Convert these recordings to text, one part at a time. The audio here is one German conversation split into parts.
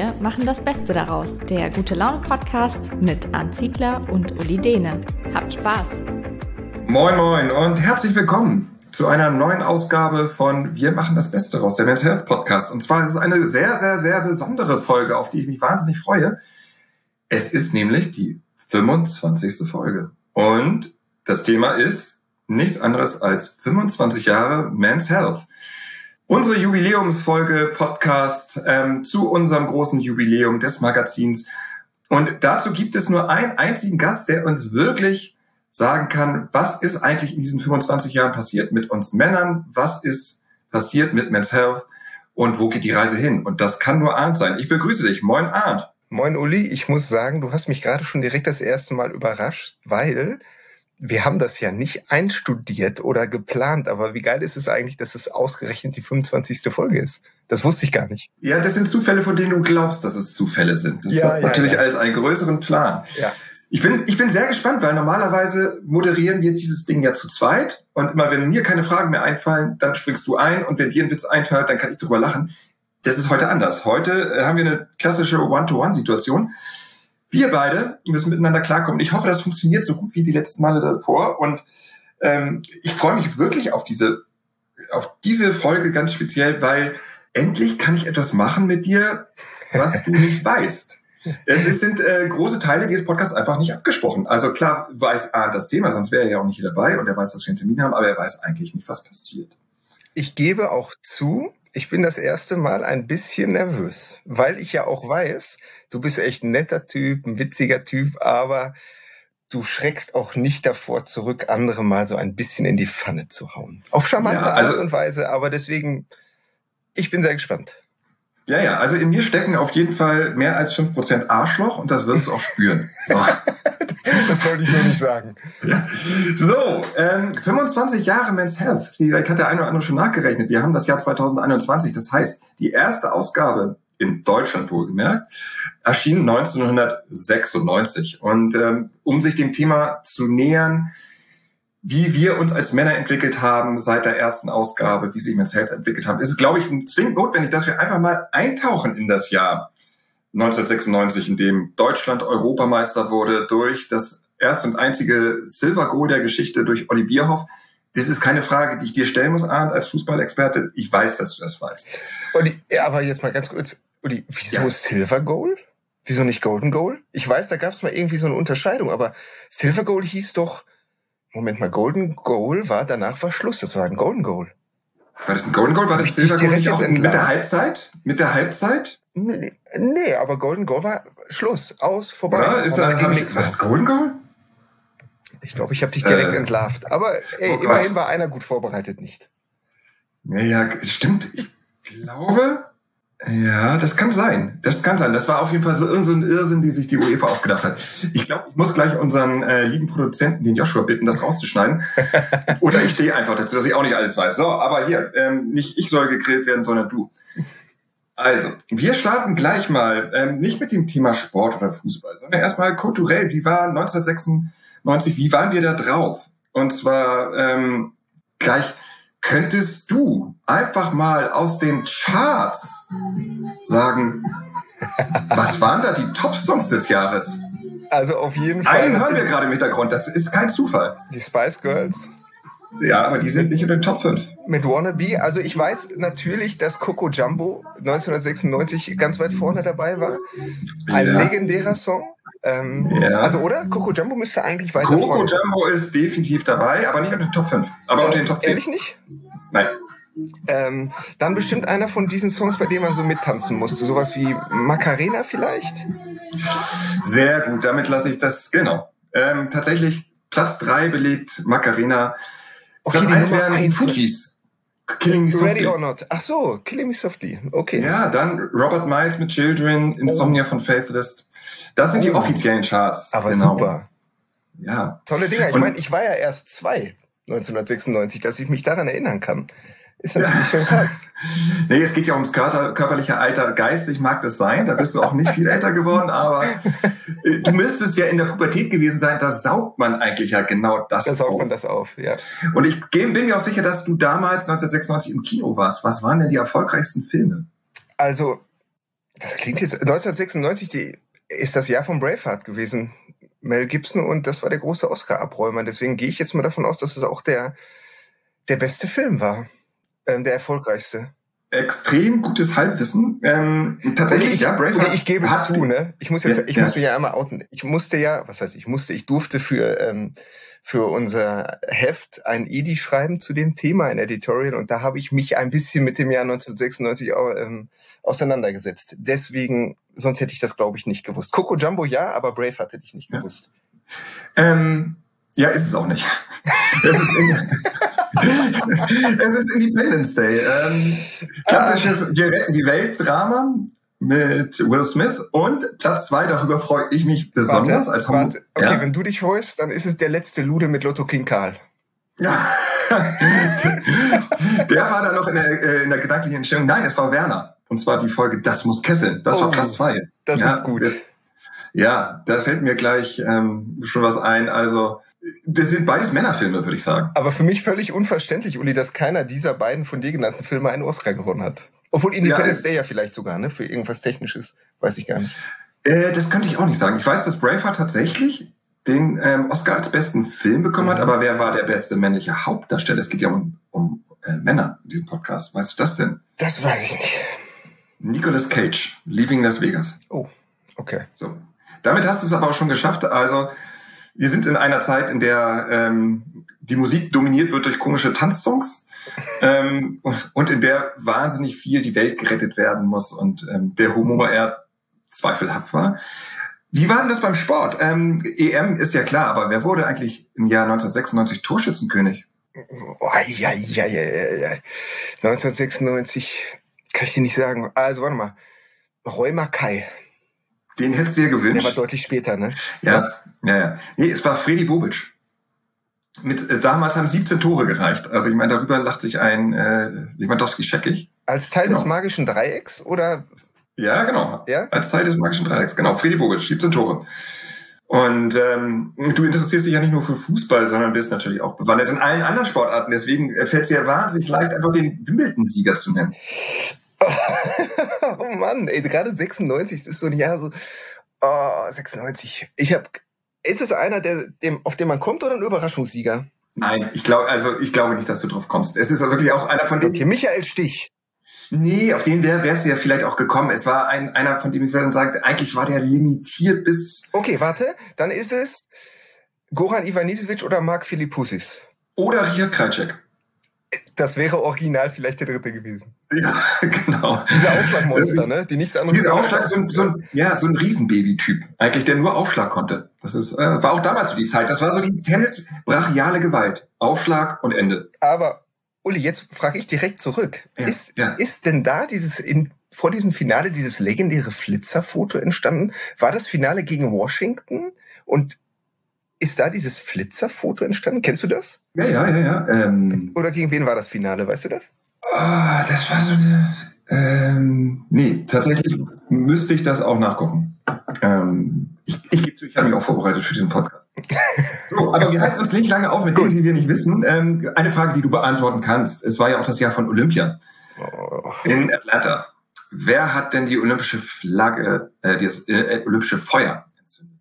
Wir machen das Beste daraus. Der Gute-Laune-Podcast mit Arndt Ziegler und Uli Dehne. Habt Spaß! Moin Moin und herzlich willkommen zu einer neuen Ausgabe von Wir machen das Beste daraus, der Men's Health Podcast. Und zwar ist es eine sehr, sehr, sehr besondere Folge, auf die ich mich wahnsinnig freue. Es ist nämlich die 25. Folge. Und das Thema ist nichts anderes als 25 Jahre Men's Health. Unsere Jubiläumsfolge Podcast zu unserem großen Jubiläum des Magazins. Und dazu gibt es nur einen einzigen Gast, der uns wirklich sagen kann, was ist eigentlich in diesen 25 Jahren passiert mit uns Männern? Was ist passiert mit Men's Health? Und wo geht die Reise hin? Und das kann nur Arndt sein. Ich begrüße dich. Moin Arndt. Moin Uli. Ich muss sagen, du hast mich gerade schon direkt das erste Mal überrascht, weil wir haben das ja nicht einstudiert oder geplant, aber wie geil ist es eigentlich, dass es ausgerechnet die 25. Folge ist? Das wusste ich gar nicht. Ja, das sind Zufälle, von denen du glaubst, dass es Zufälle sind. Das hat natürlich alles einen größeren Plan. Ja. Ich bin sehr gespannt, weil normalerweise moderieren wir dieses Ding ja zu zweit und immer wenn mir keine Fragen mehr einfallen, dann springst du ein und wenn dir ein Witz einfällt, dann kann ich drüber lachen. Das ist heute anders. Heute haben wir eine klassische One-to-One-Situation. Wir beide müssen miteinander klarkommen. Ich hoffe, das funktioniert so gut wie die letzten Male davor. Und ich freue mich wirklich auf diese Folge ganz speziell, weil endlich kann ich etwas machen mit dir, was du nicht weißt. Es sind große Teile dieses Podcasts einfach nicht abgesprochen. Also klar weiß Arndt das Thema, sonst wäre er ja auch nicht hier dabei. Und er weiß, dass wir einen Termin haben, aber er weiß eigentlich nicht, was passiert. Ich gebe auch zu, ich bin das erste Mal ein bisschen nervös, weil ich ja auch weiß, du bist echt ein netter Typ, ein witziger Typ, aber du schreckst auch nicht davor zurück, andere mal so ein bisschen in die Pfanne zu hauen. Auf charmante Art und Weise, aber deswegen, ich bin sehr gespannt. Ja, also in mir stecken auf jeden Fall mehr als 5% Arschloch und das wirst du auch spüren. So. Das wollte ich so nicht sagen. Ja. So, 25 Jahre Men's Health. Vielleicht hat der eine oder andere schon nachgerechnet. Wir haben das Jahr 2021. Das heißt, die erste Ausgabe in Deutschland wohlgemerkt erschien 1996. Und um sich dem Thema zu nähern, wie wir uns als Männer entwickelt haben seit der ersten Ausgabe, wie sich Men's Health entwickelt haben, ist es, glaube ich, zwingend notwendig, dass wir einfach mal eintauchen in das Jahr 1996, in dem Deutschland Europameister wurde durch das erste und einzige Silver Goal der Geschichte durch Olli Bierhoff. Das ist keine Frage, die ich dir stellen muss, Arndt, als Fußballexperte. Ich weiß, dass du das weißt. Olli, aber jetzt mal ganz kurz, Olli, wieso Silver Goal? Wieso nicht Golden Goal? Ich weiß, da gab es mal irgendwie so eine Unterscheidung, aber Silver Goal hieß doch, Moment mal, Golden Goal danach war Schluss, das war ein Golden Goal. War das ein Golden Goal? War das Silver Goal nicht auch mit der Halbzeit? Mit der Halbzeit? Nee, aber Golden Goal war Schluss, aus, vorbei. Ja, war das Golden Goal? Ich glaube, ich habe dich direkt entlarvt. Aber immerhin war einer gut vorbereitet, nicht? Ja, stimmt. Ich glaube, ja, das kann sein. Das war auf jeden Fall so ein Irrsinn, die sich die UEFA ausgedacht hat. Ich glaube, ich muss gleich unseren lieben Produzenten, den Joshua, bitten, das rauszuschneiden. Oder ich stehe einfach dazu, dass ich auch nicht alles weiß. So, aber hier, nicht ich soll gegrillt werden, sondern du. Also, wir starten gleich mal, nicht mit dem Thema Sport oder Fußball, sondern erstmal kulturell. Wie war 1996, wie waren wir da drauf? Und zwar gleich, könntest du einfach mal aus den Charts sagen, was waren da die Top-Songs des Jahres? Also auf jeden Fall. Einen hören wir gerade im Hintergrund, das ist kein Zufall. Die Spice Girls. Ja, aber die sind nicht unter den Top 5. Mit Wannabe. Also ich weiß natürlich, dass Coco Jumbo 1996 ganz weit vorne dabei war. Ein legendärer Song. Also oder? Coco Jumbo müsste eigentlich weiter vorne. Coco Jumbo ist definitiv dabei, aber nicht unter den Top 5. Aber unter den Top 10. Ehrlich nicht? Nein. Dann bestimmt einer von diesen Songs, bei denen man so mittanzen musste. Sowas wie Macarena vielleicht? Sehr gut, damit lasse ich das, genau. Tatsächlich Platz 3 belegt Macarena. Okay, Platz 1 wären die Fujis. Killing Me Softly. Ready or Not. Ach so, Killing Me Softly. Okay. Ja, dann Robert Miles mit Children, Insomnia von Faithless. Das sind die offiziellen Charts. Aber super. Ja. Tolle Dinger. Ich meine, ich war ja erst 1996, dass ich mich daran erinnern kann. Ist natürlich schon krass. Nee, es geht ja ums körperliche Alter. Geistig mag das sein, da bist du auch nicht viel älter geworden, aber du müsstest ja in der Pubertät gewesen sein, da saugt man eigentlich ja genau das auf. Da saugt man das auf, ja. Und ich bin mir auch sicher, dass du damals 1996 im Kino warst. Was waren denn die erfolgreichsten Filme? Also Das klingt jetzt, 1996 ist das Jahr von Braveheart gewesen. Mel Gibson, und das war der große Oscar-Abräumer. Deswegen gehe ich jetzt mal davon aus, dass es auch der beste Film war. Der erfolgreichste. Extrem gutes Halbwissen. Tatsächlich, ja, Braveheart. Ich gebe zu, ne? Ich muss mich ja einmal outen. Ich durfte für unser Heft ein Edi schreiben zu dem Thema, ein Editorial, und da habe ich mich ein bisschen mit dem Jahr 1996 auseinandergesetzt. Deswegen, sonst hätte ich das, glaube ich, nicht gewusst. Coco Jumbo ja, aber Braveheart hätte ich nicht gewusst. Ja, ist es auch nicht. Es ist Independence Day. Klassisches Wir retten die Welt-Drama mit Will Smith. Und Platz 2, darüber freue ich mich besonders. Okay, wenn du dich freust, dann ist es Der letzte Lude mit Lotto King Karl. Ja. Der war da noch in der gedanklichen Entstellung. Nein, es war Werner. Und zwar die Folge Das muss kesseln. Das war Platz 2. Das ist gut. Ja, da fällt mir gleich schon was ein. Also, das sind beides Männerfilme, würde ich sagen. Aber für mich völlig unverständlich, Uli, dass keiner dieser beiden von dir genannten Filme einen Oscar gewonnen hat. Obwohl Independence Day ja vielleicht sogar, ne? Für irgendwas Technisches. Weiß ich gar nicht. Das könnte ich auch nicht sagen. Ich weiß, dass Braveheart tatsächlich den Oscar als besten Film bekommen hat, aber wer war der beste männliche Hauptdarsteller? Es geht ja um Männer in diesem Podcast. Weißt du das denn? Das weiß ich nicht. Nicolas Cage, Leaving Las Vegas. Oh, okay. So. Damit hast du es aber auch schon geschafft. Also, wir sind in einer Zeit, in der die Musik dominiert wird durch komische Tanzsongs und in der wahnsinnig viel die Welt gerettet werden muss und der Humor eher zweifelhaft war. Wie war denn das beim Sport? EM ist ja klar, aber wer wurde eigentlich im Jahr 1996 Torschützenkönig? 1996 kann ich dir nicht sagen. Also, warte mal. Roy Mackay. Den hättest du dir gewünscht. Der war deutlich später, ne? Ja. Nee, es war Fredi Bobic. Damals haben 17 Tore gereicht. Also ich meine, darüber lacht sich ein Lewandowski scheckig. Als Teil des magischen Dreiecks, oder? Ja, genau. Ja? Als Teil des magischen Dreiecks. Genau, Fredi Bobic, 17 Tore. Und du interessierst dich ja nicht nur für Fußball, sondern bist natürlich auch bewandert in allen anderen Sportarten. Deswegen fällt es dir wahnsinnig leicht, einfach den Wimbledon-Sieger zu nennen. Oh Mann, ey, gerade 96, das ist so ein Jahr so, 96. Ist es einer, auf den man kommt, oder ein Überraschungssieger? Nein, ich glaube nicht, dass du drauf kommst. Es ist wirklich auch einer von denen. Okay, Michael Stich. Nee, auf den wärst du ja vielleicht auch gekommen. Es war einer, von dem ich dann sage, eigentlich war der limitiert bis... Okay, warte, dann ist es Goran Ivanisevic oder Mark Philippoussis. Oder Richard Krajicek. Das wäre original vielleicht der dritte gewesen. Ja, genau. Diese Aufschlagmonster, ne? Die nichts anderes. Dieser Aufschlag, so ein Riesenbaby-Typ. Eigentlich, der nur Aufschlag konnte. Das war auch damals so die Zeit. Das war so die Tennis-brachiale Gewalt. Aufschlag und Ende. Aber, Uli, jetzt frage ich direkt zurück. Ja. Ist denn da vor diesem Finale dieses legendäre Flitzerfoto entstanden? War das Finale gegen Washington? Und ist da dieses Flitzerfoto entstanden? Kennst du das? Ja. Oder gegen wen war das Finale? Weißt du das? Das war so eine... nee, tatsächlich müsste ich das auch nachgucken. Ich gebe zu, ich habe mich auch vorbereitet für diesen Podcast. So, aber wir halten uns nicht lange auf mit Dingen, die wir nicht wissen. Eine Frage, die du beantworten kannst. Es war ja auch das Jahr von Olympia in Atlanta. Wer hat denn die olympische Flagge, das olympische Feuer entzündet?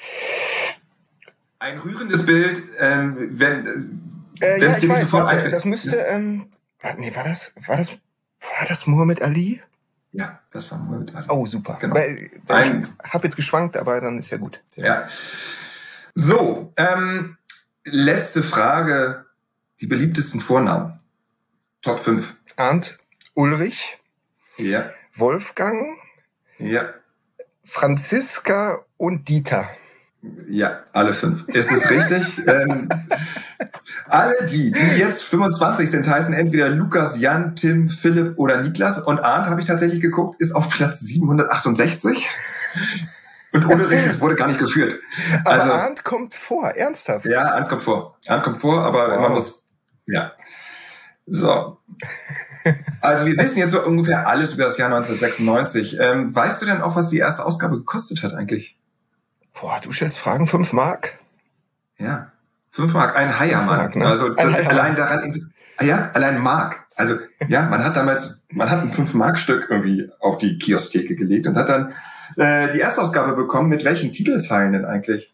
Ein rührendes Bild, wenn es dir nicht sofort einfällt. Das müsste, war das Muhammad Ali? Ja, das war Muhammad Ali. Oh, super. Genau. Ich habe jetzt geschwankt, aber dann ist ja gut. Ja. So, letzte Frage. Die beliebtesten Vornamen. Top 5. Arndt, Ulrich. Ja. Wolfgang. Ja. Franziska und Dieter. Ja, alle 5. Ist es richtig? Alle die jetzt 25 sind, heißen entweder Lukas, Jan, Tim, Philipp oder Niklas. Und Arndt, habe ich tatsächlich geguckt, ist auf Platz 768. Und Ulrich wurde gar nicht geführt. Aber Arndt kommt vor, ernsthaft? Ja, Arndt kommt vor, aber man muss... Ja. So. Also wir wissen jetzt so ungefähr alles über das Jahr 1996. Weißt du denn auch, was die erste Ausgabe gekostet hat eigentlich? Boah, du stellst Fragen, 5 Mark? Ja. 5 Mark, ein Heiermann. Mark, ne? Also allein daran, allein Mark. Also ja, man hat ein 5-Mark-Stück irgendwie auf die Kiosktheke gelegt und hat dann die Erstausgabe bekommen. Mit welchen Titelzeilen denn eigentlich?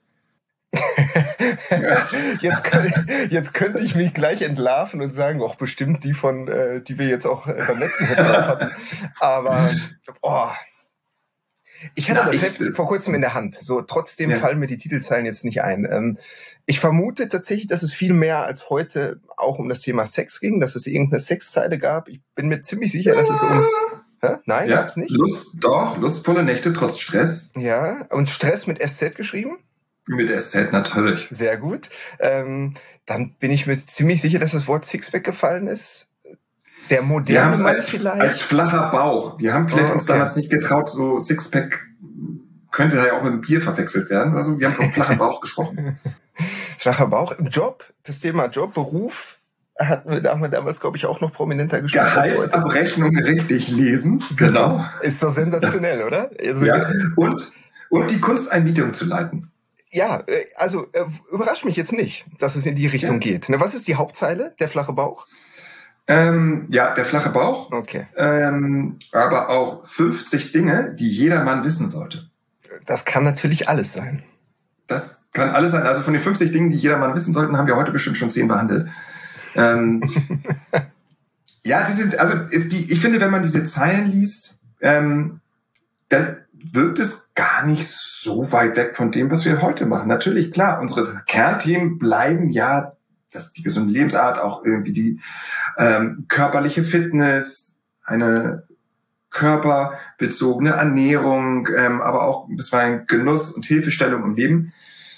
Jetzt könnte ich mich gleich entlarven und sagen, auch bestimmt die von, die wir jetzt auch beim letzten Heft drauf hatten. Aber ich hatte das Heft vor kurzem in der Hand. So, trotzdem fallen mir die Titelzeilen jetzt nicht ein. Ich vermute tatsächlich, dass es viel mehr als heute auch um das Thema Sex ging, dass es irgendeine Sexzeile gab. Ich bin mir ziemlich sicher, dass es um... Nein, gab's nicht? Lustvolle Nächte trotz Stress. Ja, und Stress mit SZ geschrieben? Mit SZ natürlich. Sehr gut. Dann bin ich mir ziemlich sicher, dass das Wort Sixpack gefallen ist. Der moderne Mann vielleicht. Als flacher Bauch. Wir haben vielleicht uns damals nicht getraut, so Sixpack könnte ja auch mit einem Bier verwechselt werden. Also wir haben vom flachen Bauch gesprochen. Flacher Bauch im Job. Das Thema Job, Beruf haben wir damals, glaube ich, auch noch prominenter gespielt. Gehaltsabrechnung richtig lesen. Genau. Ist doch sensationell, oder? Also, ja. Und die Kunsteinmietung zu leiten. Ja, also überrascht mich jetzt nicht, dass es in die Richtung geht. Was ist die Hauptzeile? Der flache Bauch? Der flache Bauch. Okay. Aber auch 50 Dinge, die jeder Mann wissen sollte. Das kann natürlich alles sein. Das kann alles sein. Also von den 50 Dingen, die jeder Mann wissen sollte, haben wir heute bestimmt schon 10 behandelt. Ich finde, wenn man diese Zeilen liest, dann wirkt es gar nicht so weit weg von dem, was wir heute machen. Natürlich, klar, unsere Kernthemen bleiben ja die gesunde Lebensart, auch irgendwie die körperliche Fitness, eine körperbezogene Ernährung, aber auch bisweilen Genuss und Hilfestellung im Leben.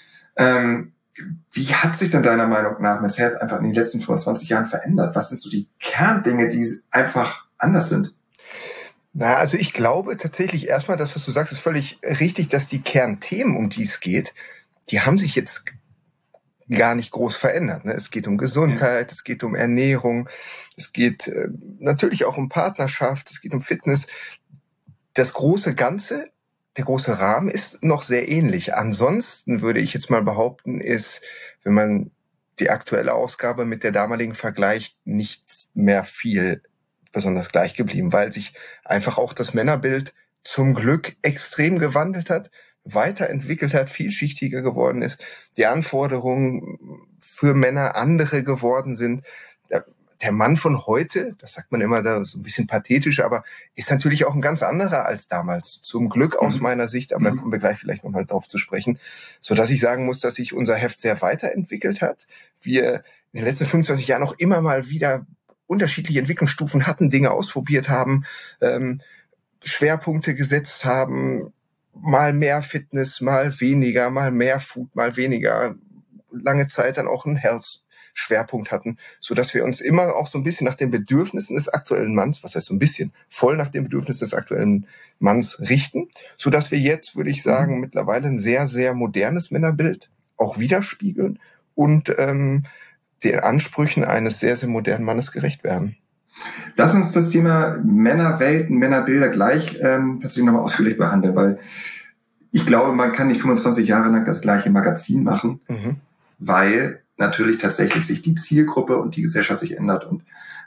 Wie hat sich denn deiner Meinung nach Men's Health einfach in den letzten 25 Jahren verändert? Was sind so die Kerndinge, die einfach anders sind? Also ich glaube tatsächlich erstmal, das, was du sagst, ist völlig richtig, dass die Kernthemen, um die es geht, die haben sich jetzt gar nicht groß verändert. Es geht um Gesundheit, es geht um Ernährung, es geht natürlich auch um Partnerschaft, es geht um Fitness. Das große Ganze, der große Rahmen ist noch sehr ähnlich. Ansonsten würde ich jetzt mal behaupten, ist, wenn man die aktuelle Ausgabe mit der damaligen vergleicht, nicht mehr viel besonders gleich geblieben, weil sich einfach auch das Männerbild zum Glück extrem gewandelt hat, weiterentwickelt hat, vielschichtiger geworden ist, die Anforderungen für Männer andere geworden sind. Der Mann von heute, das sagt man immer da so ein bisschen pathetisch, aber ist natürlich auch ein ganz anderer als damals. Zum Glück aus meiner Sicht, aber da kommen wir gleich vielleicht nochmal drauf zu sprechen, so dass ich sagen muss, dass sich unser Heft sehr weiterentwickelt hat. Wir in den letzten 25 Jahren auch immer mal wieder unterschiedliche Entwicklungsstufen hatten, Dinge ausprobiert haben, Schwerpunkte gesetzt haben, mal mehr Fitness, mal weniger, mal mehr Food, mal weniger, lange Zeit dann auch einen Health-Schwerpunkt hatten, so dass wir uns immer auch so ein bisschen nach den Bedürfnissen des aktuellen Manns, was heißt so ein bisschen, voll nach den Bedürfnissen des aktuellen Manns richten, so dass wir jetzt, würde ich sagen, mittlerweile ein sehr, sehr modernes Männerbild auch widerspiegeln und den Ansprüchen eines sehr, sehr modernen Mannes gerecht werden. Lass uns das Thema Männerwelten, Männerbilder gleich tatsächlich nochmal ausführlich behandeln, weil ich glaube, man kann nicht 25 Jahre lang das gleiche Magazin machen, weil natürlich tatsächlich sich die Zielgruppe und die Gesellschaft sich ändert und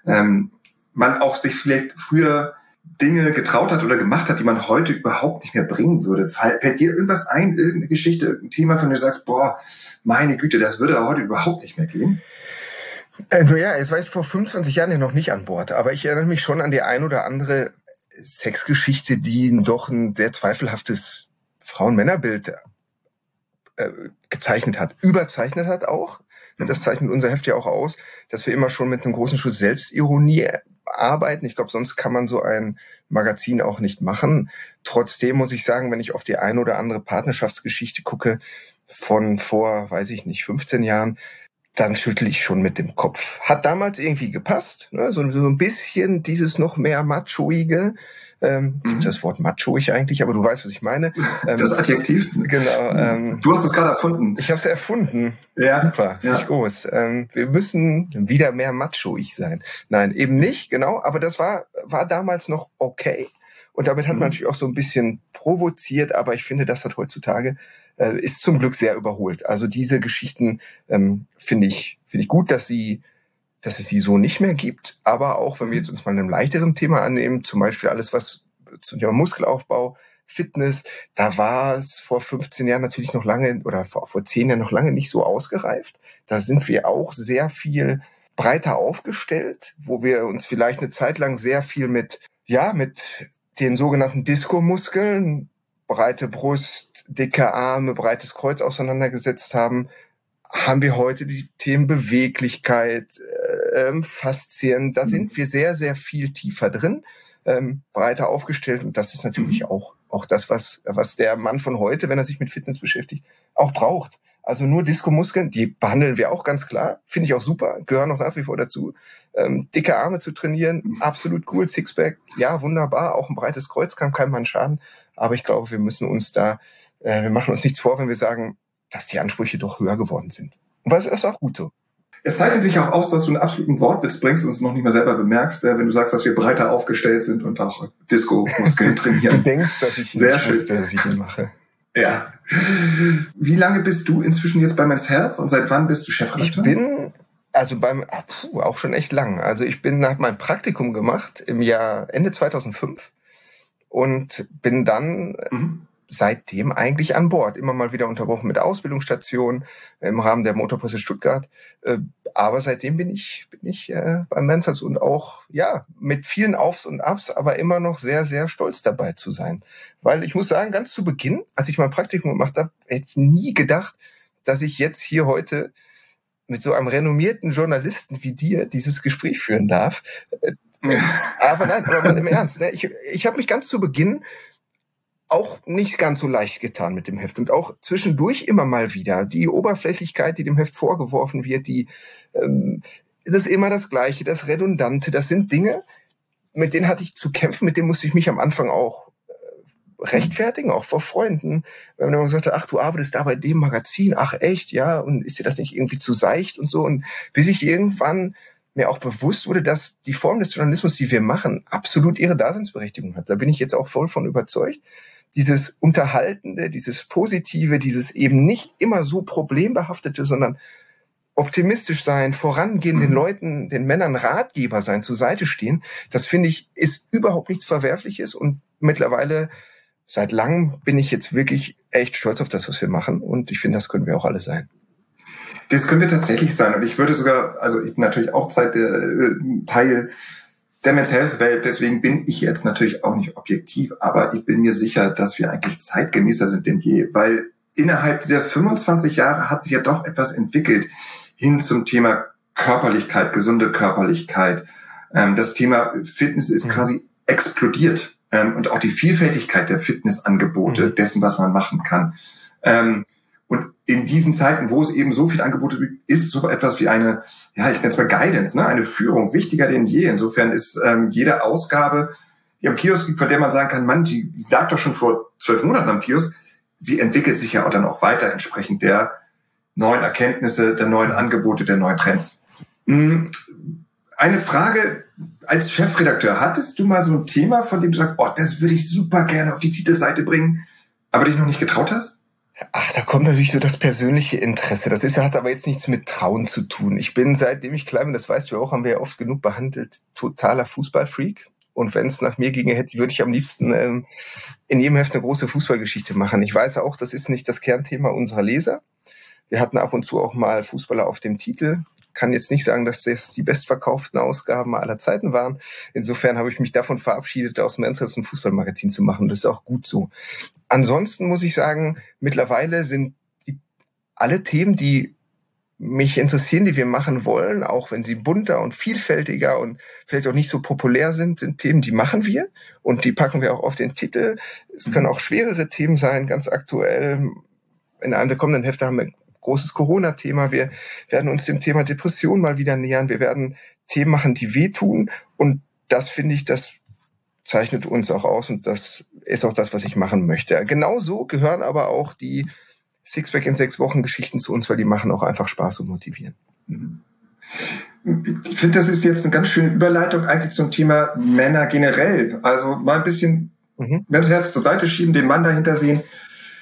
man auch sich vielleicht früher Dinge getraut hat oder gemacht hat, die man heute überhaupt nicht mehr bringen würde. Fällt dir irgendwas ein, irgendeine Geschichte, irgendein Thema, von dem du sagst, boah, meine Güte, das würde heute überhaupt nicht mehr gehen? Es war jetzt vor 25 Jahren ja noch nicht an Bord, aber ich erinnere mich schon an die ein oder andere Sexgeschichte, die doch ein sehr zweifelhaftes Frauen-Männer-Bild gezeichnet hat, überzeichnet hat auch. Das zeichnet unser Heft ja auch aus, dass wir immer schon mit einem großen Schuss Selbstironie arbeiten. Ich glaube, sonst kann man so ein Magazin auch nicht machen. Trotzdem muss ich sagen, wenn ich auf die eine oder andere Partnerschaftsgeschichte gucke von vor, 15 Jahren, dann schüttel ich schon mit dem Kopf. Hat damals irgendwie gepasst, ne? So ein bisschen dieses noch mehr Machoige. Gibt das Wort machoig eigentlich, aber du weißt, was ich meine. Das Adjektiv? Genau. Du hast es gerade erfunden. Ich habe es erfunden. Ja. Super, finde ich groß. Wir müssen wieder mehr machoig sein. Nein, eben nicht, genau. Aber das war damals noch okay. Und damit hat man natürlich auch so ein bisschen provoziert, aber ich finde, das hat heutzutage ist zum Glück sehr überholt. Also diese Geschichten finde ich gut, dass es sie so nicht mehr gibt. Aber auch, wenn wir jetzt uns mal einem leichteren Thema annehmen, zum Beispiel alles, was zum Thema Muskelaufbau, Fitness, da war es vor 15 Jahren natürlich noch lange oder vor 10 Jahren noch lange nicht so ausgereift. Da sind wir auch sehr viel breiter aufgestellt, wo wir uns vielleicht eine Zeit lang sehr viel mit den sogenannten Diskomuskeln, breite Brust, dicke Arme, breites Kreuz auseinandergesetzt haben wir heute die Themen Beweglichkeit, Faszien, da sind wir sehr, sehr viel tiefer drin, breiter aufgestellt, und das ist natürlich auch das, was der Mann von heute, wenn er sich mit Fitness beschäftigt, auch braucht. Also nur Diskomuskeln, die behandeln wir auch ganz klar, finde ich auch super, gehören auch nach wie vor dazu. Dicke Arme zu trainieren, absolut cool, Sixpack, ja, wunderbar, auch ein breites Kreuz kann keinem Mann schaden, aber ich glaube, wir machen uns nichts vor, wenn wir sagen, dass die Ansprüche doch höher geworden sind. Und das ist auch gut so. Es zeichnet sich auch aus, dass du einen absoluten Wortwitz bringst und es noch nicht mal selber bemerkst, wenn du sagst, dass wir breiter aufgestellt sind und auch Disco-Muskeln trainieren. Du denkst, dass ich sehr nicht schön wusste, dass ich ihn mache. Ja. Wie lange bist du inzwischen jetzt bei Men's Health und seit wann bist du Chefredakteur? Ich bin auch schon echt lang. Also ich habe mein Praktikum gemacht im Jahr Ende 2005 und bin dann seitdem eigentlich an Bord. Immer mal wieder unterbrochen mit Ausbildungsstationen im Rahmen der Motorpresse Stuttgart. Aber seitdem bin ich beim Men's Health und auch, mit vielen Aufs und Abs, aber immer noch sehr, sehr stolz dabei zu sein. Weil ich muss sagen, ganz zu Beginn, als ich mein Praktikum gemacht habe, hätte ich nie gedacht, dass ich jetzt hier heute mit so einem renommierten Journalisten wie dir dieses Gespräch führen darf. Aber mal im Ernst, ne? Ich habe mich ganz zu Beginn auch nicht ganz so leicht getan mit dem Heft und auch zwischendurch immer mal wieder die Oberflächlichkeit, die dem Heft vorgeworfen wird, das ist immer das Gleiche, das Redundante, das sind Dinge, mit denen hatte ich zu kämpfen, mit denen musste ich mich am Anfang auch rechtfertigen, auch vor Freunden, wenn man gesagt hat, ach, du arbeitest da bei dem Magazin, ach echt, ja, und ist dir das nicht irgendwie zu seicht und so, und bis ich irgendwann mir auch bewusst wurde, dass die Form des Journalismus, die wir machen, absolut ihre Daseinsberechtigung hat. Da bin ich jetzt auch voll von überzeugt. Dieses Unterhaltende, dieses Positive, dieses eben nicht immer so problembehaftete, sondern optimistisch sein, vorangehen, den Leuten, den Männern Ratgeber sein, zur Seite stehen, das finde ich, ist überhaupt nichts Verwerfliches, und mittlerweile, seit langem, bin ich jetzt wirklich echt stolz auf das, was wir machen, und ich finde, das können wir auch alle sein. Das können wir tatsächlich sein, und ich würde sogar, also ich bin natürlich auch Teil der Men's Health Welt, deswegen bin ich jetzt natürlich auch nicht objektiv, aber ich bin mir sicher, dass wir eigentlich zeitgemäßer sind denn je, weil innerhalb dieser 25 Jahre hat sich ja doch etwas entwickelt hin zum Thema Körperlichkeit, gesunde Körperlichkeit. Das Thema Fitness ist quasi explodiert, und auch die Vielfältigkeit der Fitnessangebote, dessen, was man machen kann. Und in diesen Zeiten, wo es eben so viele Angebote gibt, ist so etwas wie eine, ich nenne es mal Guidance, ne, eine Führung wichtiger denn je. Insofern ist jede Ausgabe, die am Kiosk liegt, von der man sagen kann, Mann, die lag doch schon vor 12 Monaten am Kiosk, sie entwickelt sich ja auch dann auch weiter entsprechend der neuen Erkenntnisse, der neuen Angebote, der neuen Trends. Eine Frage als Chefredakteur, hattest du mal so ein Thema, von dem du sagst, das würde ich super gerne auf die Titelseite bringen, aber dich noch nicht getraut hast? Ach, da kommt natürlich so das persönliche Interesse. Hat aber jetzt nichts mit Trauen zu tun. Ich bin, seitdem ich klein bin, das weißt du auch, haben wir ja oft genug behandelt, totaler Fußballfreak. Und wenn es nach mir ginge, würde ich am liebsten in jedem Heft eine große Fußballgeschichte machen. Ich weiß auch, das ist nicht das Kernthema unserer Leser. Wir hatten ab und zu auch mal Fußballer auf dem Titel. Kann jetzt nicht sagen, dass das die bestverkauften Ausgaben aller Zeiten waren. Insofern habe ich mich davon verabschiedet, aus dem Ernst ein Fußballmagazin zu machen. Das ist auch gut so. Ansonsten muss ich sagen, mittlerweile sind alle Themen, die mich interessieren, die wir machen wollen, auch wenn sie bunter und vielfältiger und vielleicht auch nicht so populär sind Themen, die machen wir und die packen wir auch auf den Titel. Es können auch schwerere Themen sein, ganz aktuell. In einem der kommenden Hefte haben wir ein großes Corona-Thema. Wir werden uns dem Thema Depression mal wieder nähern. Wir werden Themen machen, die wehtun. Und das, finde ich, das zeichnet uns auch aus. Und das ist auch das, was ich machen möchte. Genauso gehören aber auch die Sixpack in 6 Wochen Geschichten zu uns, weil die machen auch einfach Spaß und motivieren. Ich finde, das ist jetzt eine ganz schöne Überleitung eigentlich zum Thema Männer generell. Also mal ein bisschen das Herz zur Seite schieben, den Mann dahinter sehen.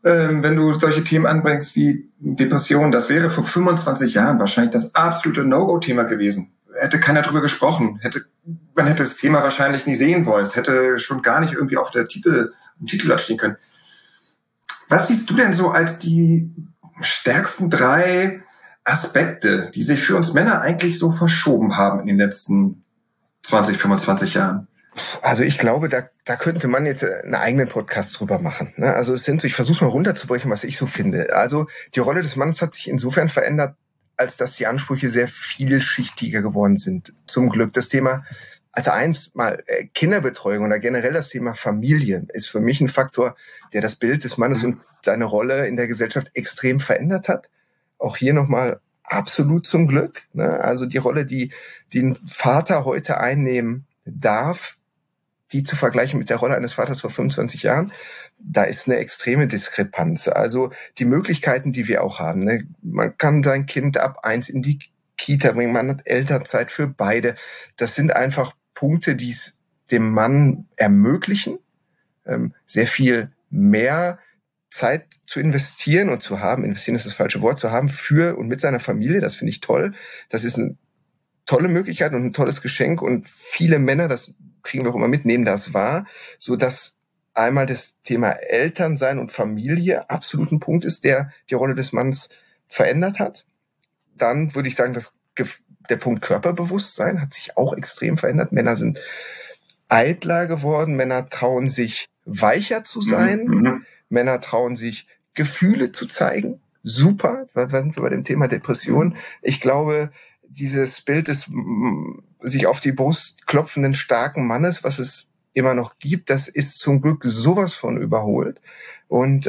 wenn du solche Themen anbringst wie Depression. Das wäre vor 25 Jahren wahrscheinlich das absolute No-Go-Thema gewesen. Hätte keiner drüber gesprochen. Man hätte das Thema wahrscheinlich nie sehen wollen. Es hätte schon gar nicht irgendwie auf im Titelblatt stehen können. Was siehst du denn so als die stärksten 3 Aspekte, die sich für uns Männer eigentlich so verschoben haben in den letzten 20, 25 Jahren? Also ich glaube, da könnte man jetzt einen eigenen Podcast drüber machen. Ne? Also ich versuche es mal runterzubrechen, was ich so finde. Also die Rolle des Mannes hat sich insofern verändert, als dass die Ansprüche sehr vielschichtiger geworden sind. Zum Glück. Das Thema, also Kinderbetreuung oder generell das Thema Familie ist für mich ein Faktor, der das Bild des Mannes und seine Rolle in der Gesellschaft extrem verändert hat. Auch hier nochmal absolut zum Glück. Ne? Also die Rolle, die ein Vater heute einnehmen darf, die zu vergleichen mit der Rolle eines Vaters vor 25 Jahren, da ist eine extreme Diskrepanz. Also die Möglichkeiten, die wir auch haben. Ne? Man kann sein Kind ab 1 in die Kita bringen, man hat Elternzeit für beide. Das sind einfach Punkte, die es dem Mann ermöglichen, sehr viel mehr Zeit zu investieren und zu haben, investieren ist das falsche Wort, zu haben für und mit seiner Familie. Das finde ich toll. Das ist eine tolle Möglichkeit und ein tolles Geschenk und viele Männer, das kriegen wir auch immer mit, nehmen das wahr, so dass einmal das Thema Elternsein und Familie absolut ein Punkt ist, der die Rolle des Mannes verändert hat. Dann würde ich sagen, dass der Punkt Körperbewusstsein hat sich auch extrem verändert. Männer sind eitler geworden, Männer trauen sich weicher zu sein, Männer trauen sich Gefühle zu zeigen. Super, da sind wir bei dem Thema Depression. Ich glaube, dieses Bild des sich auf die Brust klopfenden starken Mannes, was es immer noch gibt, das ist zum Glück sowas von überholt. Und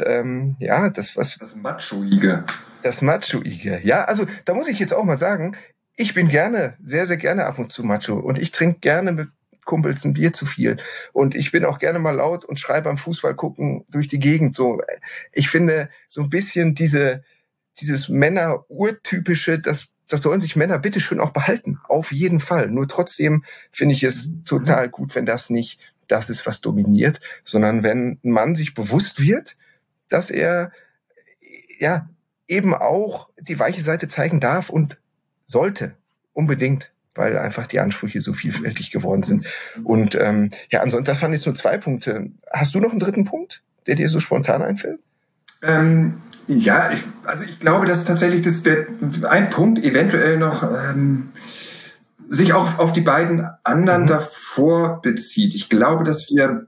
das Machoige. Das Machoige. Ja, also da muss ich jetzt auch mal sagen, ich bin gerne, sehr, sehr gerne ab und zu Macho. Und ich trinke gerne mit Kumpels ein Bier zu viel. Und ich bin auch gerne mal laut und schreie beim Fußball gucken durch die Gegend. So, ich finde so ein bisschen dieses Männer-Urtypische, das sollen sich Männer bitteschön auch behalten. Auf jeden Fall. Nur trotzdem finde ich es total gut, wenn das nicht das ist, was dominiert, sondern wenn ein Mann sich bewusst wird, dass er ja eben auch die weiche Seite zeigen darf und sollte. Unbedingt. Weil einfach die Ansprüche so vielfältig geworden sind. Und ansonsten, das waren jetzt nur 2 Punkte. Hast du noch einen 3. Punkt, der dir so spontan einfällt? Ich glaube, dass tatsächlich ein Punkt eventuell noch sich auch auf die beiden anderen davor bezieht. Ich glaube, dass wir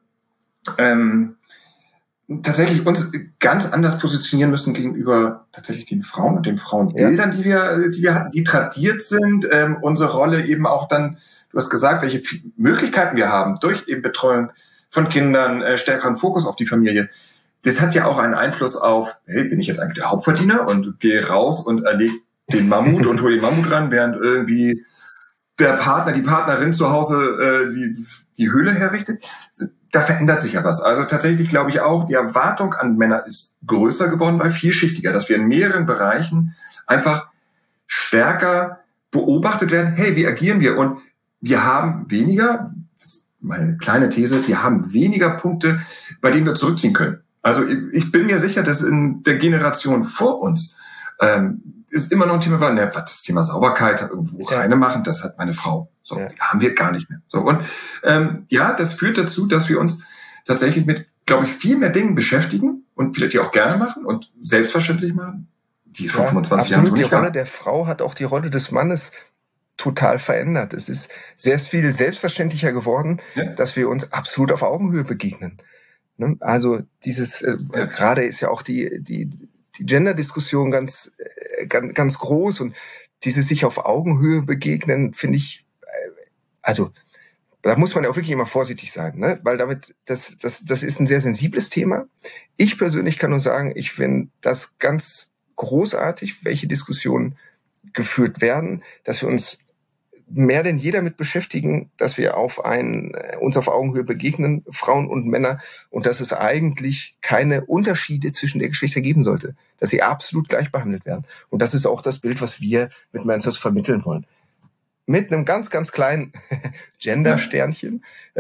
tatsächlich uns ganz anders positionieren müssen gegenüber tatsächlich den Frauen und den Frauenbildern, die tradiert sind. Unsere Rolle eben auch dann, du hast gesagt, welche Möglichkeiten wir haben durch eben Betreuung von Kindern, stärkeren Fokus auf die Familie. Das hat ja auch einen Einfluss auf, hey, bin ich jetzt eigentlich der Hauptverdiener und gehe raus und erlege den Mammut und hole den Mammut ran, während irgendwie der Partner, die Partnerin zu Hause die Höhle herrichtet. Da verändert sich ja was. Also tatsächlich glaube ich auch, die Erwartung an Männer ist größer geworden, weil vielschichtiger, dass wir in mehreren Bereichen einfach stärker beobachtet werden. Hey, wie agieren wir? Und wir haben weniger, das ist meine kleine These, wir haben weniger Punkte, bei denen wir zurückziehen können. Also ich bin mir sicher, dass in der Generation vor uns ist immer noch ein Thema, weil das Thema Sauberkeit irgendwo reine machen, das hat meine Frau. So, haben wir gar nicht mehr. So, und das führt dazu, dass wir uns tatsächlich mit, glaube ich, viel mehr Dingen beschäftigen und vielleicht die auch gerne machen und selbstverständlich machen, die es vor 25 Jahren so nicht gab. Die Rolle der Frau hat auch die Rolle des Mannes total verändert. Es ist sehr viel selbstverständlicher geworden, dass wir uns absolut auf Augenhöhe begegnen. Also gerade ist ja auch die Gender-Diskussion ganz groß und dieses sich auf Augenhöhe begegnen, finde ich, also da muss man ja auch wirklich immer vorsichtig sein, ne? Weil das ist ein sehr sensibles Thema. Ich persönlich kann nur sagen, ich finde das ganz großartig, welche Diskussionen geführt werden, dass wir uns mehr denn je damit beschäftigen, dass wir uns auf Augenhöhe begegnen, Frauen und Männer, und dass es eigentlich keine Unterschiede zwischen der Geschlechter geben sollte, dass sie absolut gleich behandelt werden. Und das ist auch das Bild, was wir mit Mansers vermitteln wollen. Mit einem ganz, ganz kleinen Gender-Sternchen,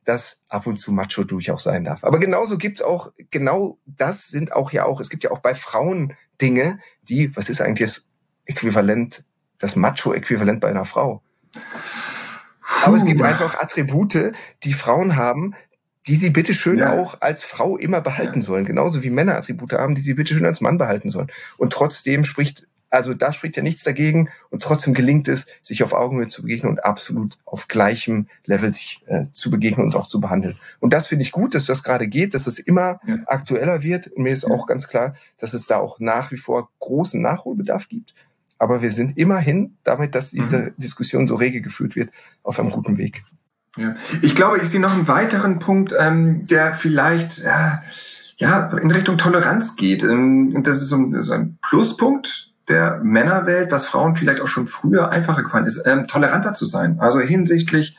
dass ab und zu Macho durchaus sein darf. Aber genauso gibt's auch, genau das sind auch ja auch, es gibt ja auch bei Frauen Dinge, die, was ist eigentlich das Äquivalent, das Macho-Äquivalent bei einer Frau? Aber es gibt einfach Attribute, die Frauen haben, die sie bitteschön auch als Frau immer behalten sollen. Genauso wie Männer Attribute haben, die sie bitteschön als Mann behalten sollen. Und trotzdem da spricht ja nichts dagegen und trotzdem gelingt es, sich auf Augenhöhe zu begegnen und absolut auf gleichem Level sich zu begegnen und auch zu behandeln. Und das finde ich gut, dass das gerade geht, dass es immer aktueller wird. Und mir ist auch ganz klar, dass es da auch nach wie vor großen Nachholbedarf gibt. Aber wir sind immerhin damit, dass diese Diskussion so rege geführt wird, auf einem guten Weg. Ja. Ich glaube, ich sehe noch einen weiteren Punkt, der vielleicht in Richtung Toleranz geht. Und das ist so ein Pluspunkt der Männerwelt, was Frauen vielleicht auch schon früher einfacher gefallen ist, toleranter zu sein. Also hinsichtlich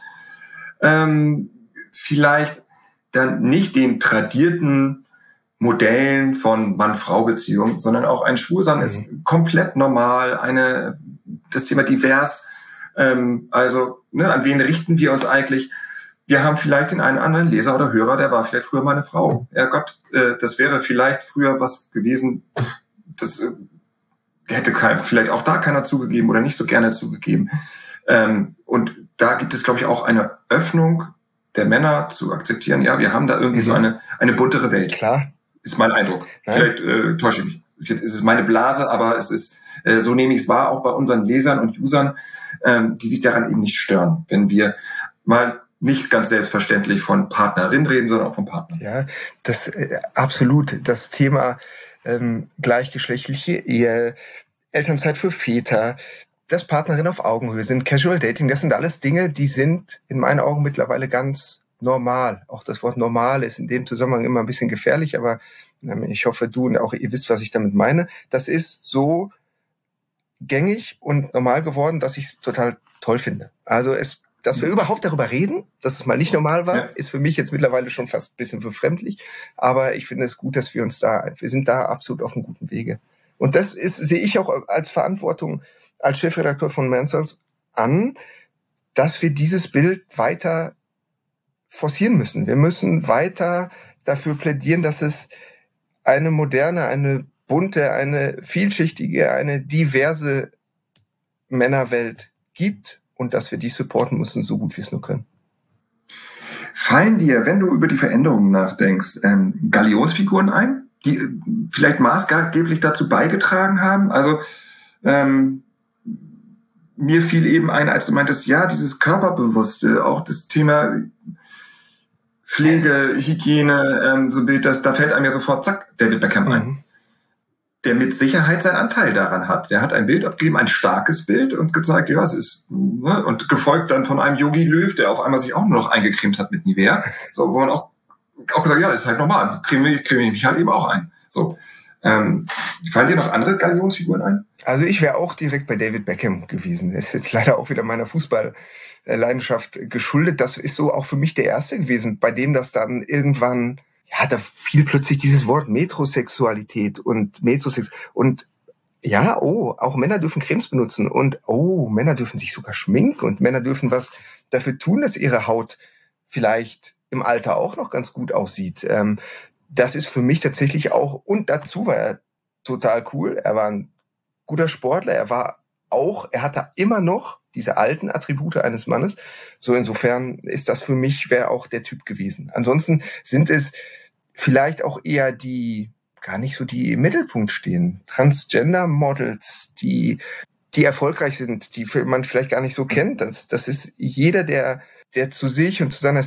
vielleicht dann nicht den tradierten Modellen von Mann-Frau-Beziehung, sondern auch ein Schwulsein ist komplett normal. Das Thema divers, an wen richten wir uns eigentlich? Wir haben vielleicht den einen anderen Leser oder Hörer, der war vielleicht früher mal eine Frau. Ja Gott, das wäre vielleicht früher was gewesen, das hätte vielleicht auch da keiner zugegeben oder nicht so gerne zugegeben. Und da gibt es, glaube ich, auch eine Öffnung der Männer zu akzeptieren, ja, wir haben da irgendwie so eine buntere Welt. Klar. Ist mein Eindruck. Nein. Vielleicht täusche ich mich. Vielleicht ist es meine Blase, aber es ist, so nehme ich es wahr, auch bei unseren Lesern und Usern, die sich daran eben nicht stören, wenn wir mal nicht ganz selbstverständlich von Partnerin reden, sondern auch vom Partner. Ja, das absolut. Das Thema gleichgeschlechtliche Ehe, Elternzeit für Väter, dass Partnerinnen auf Augenhöhe sind, Casual Dating, das sind alles Dinge, die sind in meinen Augen mittlerweile ganz normal. Auch das Wort normal ist in dem Zusammenhang immer ein bisschen gefährlich, aber ich hoffe, du und auch ihr wisst, was ich damit meine. Das ist so gängig und normal geworden, dass ich es total toll finde. Also dass wir überhaupt darüber reden, dass es mal nicht normal war, ist für mich jetzt mittlerweile schon fast ein bisschen befremdlich. Aber ich finde es gut, dass wir sind da absolut auf einem guten Wege. Und das sehe ich auch als Verantwortung als Chefredakteur von Men's Health an, dass wir dieses Bild weiter forcieren müssen. Wir müssen weiter dafür plädieren, dass es eine moderne, eine bunte, eine vielschichtige, eine diverse Männerwelt gibt und dass wir die supporten müssen, so gut wir es nur können. Fallen dir, wenn du über die Veränderungen nachdenkst, Galionsfiguren ein, die vielleicht maßgeblich dazu beigetragen haben? Also mir fiel eben ein, als du meintest, ja, dieses Körperbewusste, auch das Thema Pflege, Hygiene, so ein Bild, da fällt einem ja sofort, zack, David Beckham ein. Der mit Sicherheit seinen Anteil daran hat. Der hat ein Bild abgegeben, ein starkes Bild und gezeigt, ja, es ist, ne, und gefolgt dann von einem Yogi Löw, der auf einmal sich auch nur noch eingecremt hat mit Nivea, so, wo man auch gesagt, ja, ist halt normal, creme ich mich halt eben auch ein. So. Fallen dir noch andere Galionsfiguren ein? Also ich wäre auch direkt bei David Beckham gewesen. Das ist jetzt leider auch wieder meiner Fußballleidenschaft geschuldet. Das ist so auch für mich der erste gewesen, bei dem das dann irgendwann, ja, da fiel plötzlich dieses Wort Metrosexualität und Metrosex und ja, auch Männer dürfen Cremes benutzen und Männer dürfen sich sogar schminken und Männer dürfen was dafür tun, dass ihre Haut vielleicht im Alter auch noch ganz gut aussieht. Das ist für mich tatsächlich auch, und dazu war er total cool. Er war ein guter Sportler. Er hatte immer noch diese alten Attribute eines Mannes. So insofern ist das für mich, wäre auch der Typ gewesen. Ansonsten sind es vielleicht auch eher die, gar nicht so die im Mittelpunkt stehen. Transgender-Models, die erfolgreich sind, die man vielleicht gar nicht so kennt. Das ist jeder, der zu sich und zu seiner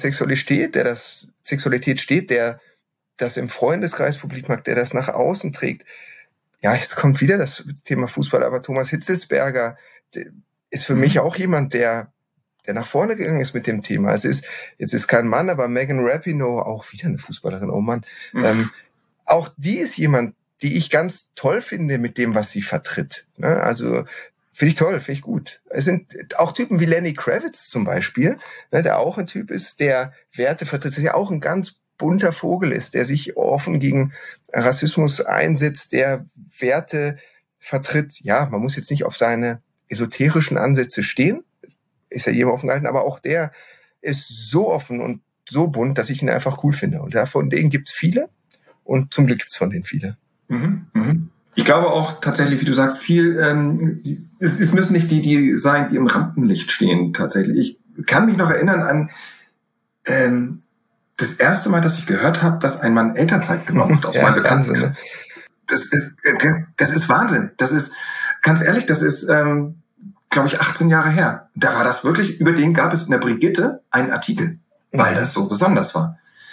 Sexualität steht, der das im Freundeskreis publik macht, der das nach außen trägt. Ja, jetzt kommt wieder das Thema Fußball, aber Thomas Hitzelsberger ist für mich auch jemand, der nach vorne gegangen ist mit dem Thema. Jetzt ist kein Mann, aber Megan Rapinoe, auch wieder eine Fußballerin, oh Mann. Auch die ist jemand, die ich ganz toll finde mit dem, was sie vertritt. Ne? Also finde ich toll, finde ich gut. Es sind auch Typen wie Lenny Kravitz zum Beispiel, ne, der auch ein Typ ist, der Werte vertritt. Das ist ja auch ein ganz bunter Vogel ist, der sich offen gegen Rassismus einsetzt, der Werte vertritt. Ja, man muss jetzt nicht auf seine esoterischen Ansätze stehen, ist ja jedem offen gehalten, aber auch der ist so offen und so bunt, dass ich ihn einfach cool finde. Und von denen gibt's viele und zum Glück gibt's von denen viele. Ich glaube auch tatsächlich, wie du sagst, es müssen nicht die sein, die im Rampenlicht stehen tatsächlich. Ich kann mich noch erinnern an das erste Mal, dass ich gehört habe, dass ein Mann Elternzeit genommen hat aus meinem Bekanntenkreis. Das ist Wahnsinn. Das ist, ganz ehrlich, das ist, glaube ich, 18 Jahre her. Da war das wirklich, über den gab es in der Brigitte einen Artikel, weil das so besonders war.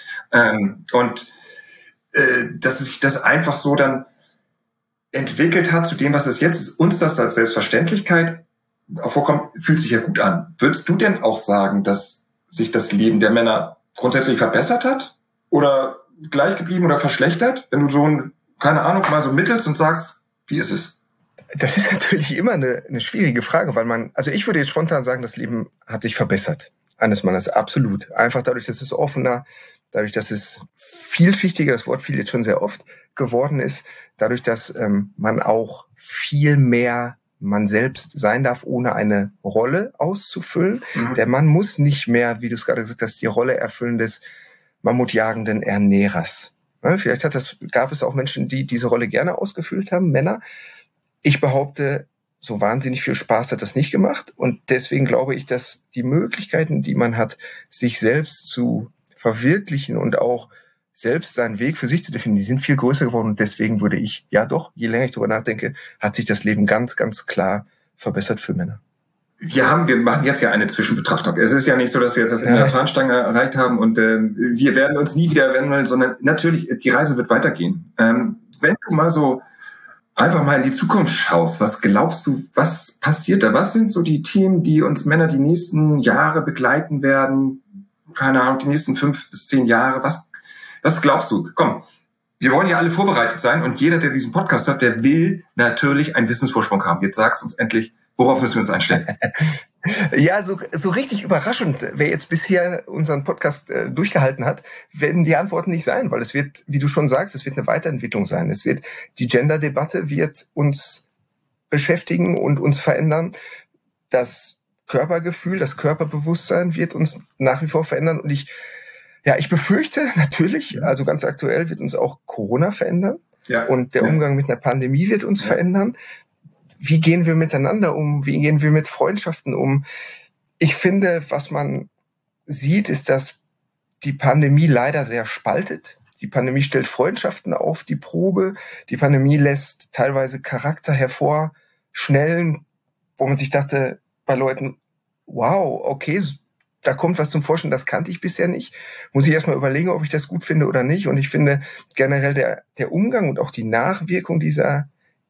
Dass sich das einfach so dann entwickelt hat zu dem, was es jetzt ist, uns das als Selbstverständlichkeit auch vorkommt, fühlt sich ja gut an. Würdest du denn auch sagen, dass sich das Leben der Männer grundsätzlich verbessert hat oder gleich geblieben oder verschlechtert? Wenn du so keine Ahnung, mal so mittelst und sagst, wie ist es? Das ist natürlich immer eine schwierige Frage, weil also ich würde jetzt spontan sagen, das Leben hat sich verbessert. Eines Mannes, absolut. Einfach dadurch, dass es offener, dadurch, dass es vielschichtiger, das Wort fiel jetzt schon sehr oft, geworden ist, dadurch, dass man auch viel mehr man selbst sein darf, ohne eine Rolle auszufüllen. Der Mann muss nicht mehr, wie du es gerade gesagt hast, die Rolle erfüllen des mammutjagenden Ernährers. Ja, vielleicht gab es auch Menschen, die diese Rolle gerne ausgefüllt haben, Männer. Ich behaupte, so wahnsinnig viel Spaß hat das nicht gemacht. Und deswegen glaube ich, dass die Möglichkeiten, die man hat, sich selbst zu verwirklichen und auch selbst seinen Weg für sich zu definieren, die sind viel größer geworden. Und deswegen würde ich, ja doch, je länger ich darüber nachdenke, hat sich das Leben ganz, ganz klar verbessert für Männer. Wir machen jetzt ja eine Zwischenbetrachtung. Es ist ja nicht so, dass wir jetzt das in der Fahnenstange erreicht haben und wir werden uns nie wieder wenden, sondern natürlich, die Reise wird weitergehen. Wenn du mal so einfach mal in die Zukunft schaust, was glaubst du, was passiert da? Was sind so die Themen, die uns Männer die nächsten Jahre begleiten werden? Keine Ahnung, die nächsten 5 bis 10 Jahre. Was glaubst du? Komm, wir wollen ja alle vorbereitet sein und jeder, der diesen Podcast hat, der will natürlich einen Wissensvorsprung haben. Jetzt sagst du uns endlich, worauf müssen wir uns einstellen? Ja, so richtig überraschend, wer jetzt bisher unseren Podcast durchgehalten hat, werden die Antworten nicht sein, weil es wird, wie du schon sagst, es wird eine Weiterentwicklung sein. Die Gender-Debatte wird uns beschäftigen und uns verändern. Das Körpergefühl, das Körperbewusstsein wird uns nach wie vor verändern. Und ich befürchte natürlich, also ganz aktuell wird uns auch Corona verändern. Ja. Und der Umgang mit einer Pandemie wird uns verändern. Wie gehen wir miteinander um? Wie gehen wir mit Freundschaften um? Ich finde, was man sieht, ist, dass die Pandemie leider sehr spaltet. Die Pandemie stellt Freundschaften auf die Probe. Die Pandemie lässt teilweise Charakter hervorschnellen, wo man sich dachte bei Leuten, wow, okay, da kommt was zum Vorschein, das kannte ich bisher nicht. Muss ich erstmal überlegen, ob ich das gut finde oder nicht. Und ich finde generell der Umgang und auch die Nachwirkung dieser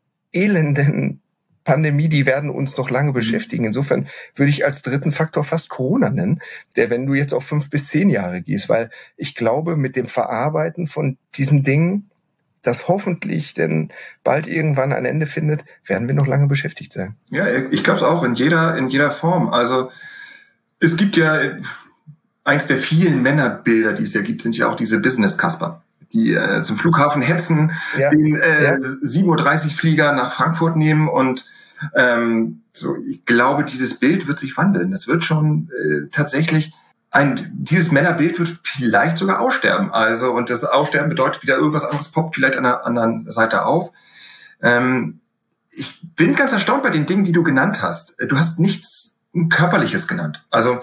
elenden Pandemie, die werden uns noch lange beschäftigen. Insofern würde ich als dritten Faktor fast Corona nennen, der, wenn du jetzt auf 5 bis 10 Jahre gehst, weil ich glaube, mit dem Verarbeiten von diesem Ding, das hoffentlich denn bald irgendwann ein Ende findet, werden wir noch lange beschäftigt sein. Ja, ich glaube es auch in jeder Form. Also es gibt ja eins der vielen Männerbilder, die es ja gibt, sind ja auch diese Business-Kasper, die zum Flughafen hetzen, den 7:30 Uhr Flieger nach Frankfurt nehmen und ich glaube, dieses Bild wird sich wandeln. Das wird schon tatsächlich dieses Männerbild wird vielleicht sogar aussterben. Also, und das Aussterben bedeutet wieder irgendwas anderes poppt vielleicht an der anderen Seite auf. Ich bin ganz erstaunt bei den Dingen, die du genannt hast. Du hast nichts Körperliches genannt. Also,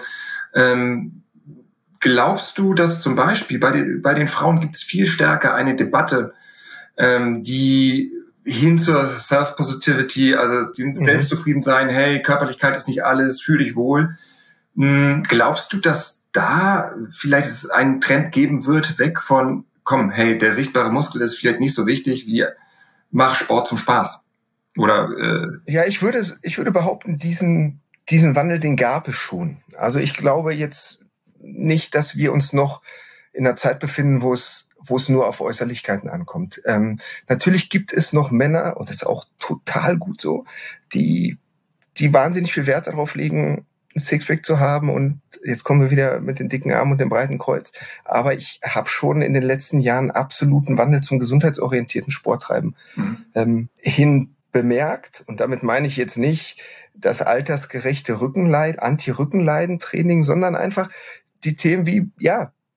glaubst du, dass zum Beispiel bei den Frauen gibt es viel stärker eine Debatte, die hin zur Self-Positivity, also diesem Selbstzufriedensein, hey, Körperlichkeit ist nicht alles, fühl dich wohl. Glaubst du, dass da vielleicht es einen Trend geben wird, weg von, komm, hey, der sichtbare Muskel ist vielleicht nicht so wichtig, wie mach Sport zum Spaß? Oder Ja, ich würde behaupten, diesen Wandel, den gab es schon. Also ich glaube jetzt nicht, dass wir uns noch in einer Zeit befinden, wo es nur auf Äußerlichkeiten ankommt. Natürlich gibt es noch Männer, und das ist auch total gut so, die wahnsinnig viel Wert darauf legen, ein Sixpack zu haben, und jetzt kommen wir wieder mit den dicken Armen und dem breiten Kreuz. Aber ich habe schon in den letzten Jahren absoluten Wandel zum gesundheitsorientierten Sporttreiben hin bemerkt. Und damit meine ich jetzt nicht das altersgerechte Anti-Rückenleiden-Training, sondern einfach die Themen wie,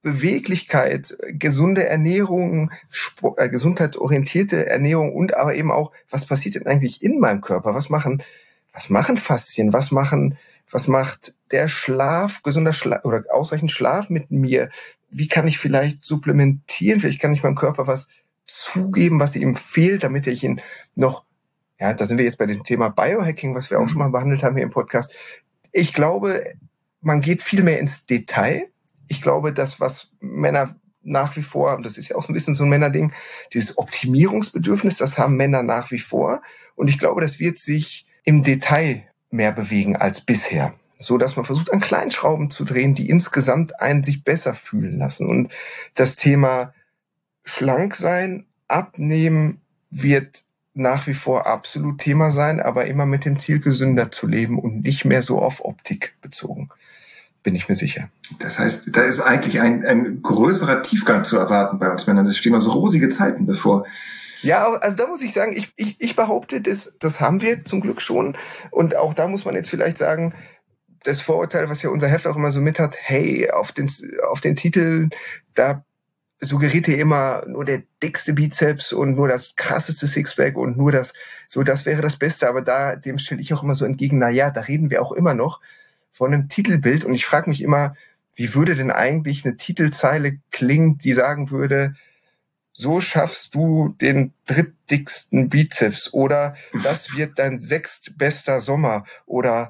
Beweglichkeit, gesunde Ernährung, gesundheitsorientierte Ernährung und aber eben auch, was passiert denn eigentlich in meinem Körper? Was machen Faszien? Was macht der Schlaf, gesunder Schlaf oder ausreichend Schlaf mit mir? Wie kann ich vielleicht supplementieren? Vielleicht kann ich meinem Körper was zugeben, was ihm fehlt, damit ich ihn noch, ja, da sind wir jetzt bei dem Thema Biohacking, was wir auch schon mal behandelt haben hier im Podcast. Ich glaube, man geht viel mehr ins Detail. Ich glaube, das, was Männer nach wie vor, das ist ja auch so ein bisschen so ein Männerding, dieses Optimierungsbedürfnis, das haben Männer nach wie vor. Und ich glaube, das wird sich im Detail mehr bewegen als bisher. So dass man versucht, an kleinen Schrauben zu drehen, die insgesamt einen sich besser fühlen lassen. Und das Thema schlank sein, abnehmen wird nach wie vor absolut Thema sein, aber immer mit dem Ziel, gesünder zu leben und nicht mehr so auf Optik bezogen. Bin ich mir sicher. Das heißt, da ist eigentlich ein größerer Tiefgang zu erwarten bei uns Männern. Es stehen uns rosige Zeiten bevor. Ja, also da muss ich sagen, ich behaupte, das haben wir zum Glück schon. Und auch da muss man jetzt vielleicht sagen, das Vorurteil, was ja unser Heft auch immer so mit hat, hey, auf den Titeln, da suggeriert ihr immer nur der dickste Bizeps und nur das krasseste Sixpack und nur das wäre das Beste. Aber dem stelle ich auch immer so entgegen, na ja, da reden wir auch immer noch von einem Titelbild. Und ich frage mich immer, wie würde denn eigentlich eine Titelzeile klingen, die sagen würde, so schaffst du den drittdicksten Bizeps oder das wird dein sechstbester Sommer oder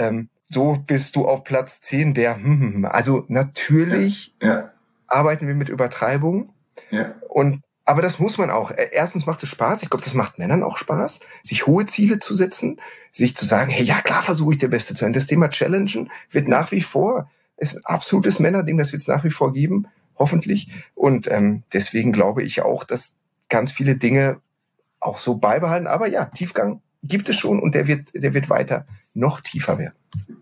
so bist du auf Platz 10 der. Also natürlich arbeiten wir mit Übertreibung. Ja. Aber das muss man auch. Erstens macht es Spaß. Ich glaube, das macht Männern auch Spaß, sich hohe Ziele zu setzen, sich zu sagen, hey, ja klar versuche ich der Beste zu sein. Das Thema Challengen wird nach wie vor, ist ein absolutes Männerding, das wird es nach wie vor geben, hoffentlich. Und deswegen glaube ich auch, dass ganz viele Dinge auch so beibehalten. Aber ja, Tiefgang gibt es schon und der wird weiter noch tiefer werden.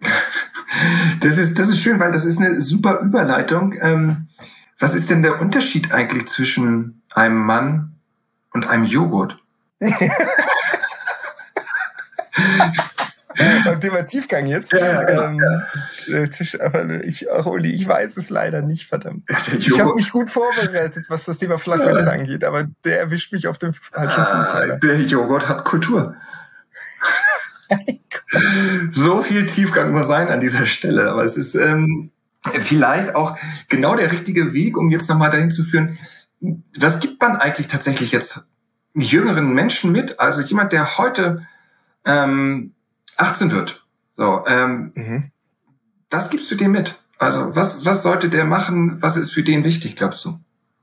Das ist schön, weil das ist eine super Überleitung. Was ist denn der Unterschied eigentlich zwischen einem Mann und einem Joghurt? Beim Thema Tiefgang jetzt. Ja, genau. Uli, ich weiß es leider nicht, verdammt. Ich habe mich gut vorbereitet, was das Thema Flachwitz angeht, aber der erwischt mich auf dem falschen Fuß. Der Joghurt hat Kultur. So viel Tiefgang muss sein an dieser Stelle, aber es ist vielleicht auch genau der richtige Weg, um jetzt nochmal dahin zu führen, was gibt man eigentlich tatsächlich jetzt jüngeren Menschen mit? Also jemand, der heute 18 wird. So, was gibst du dem mit? Also was sollte der machen? Was ist für den wichtig, glaubst du?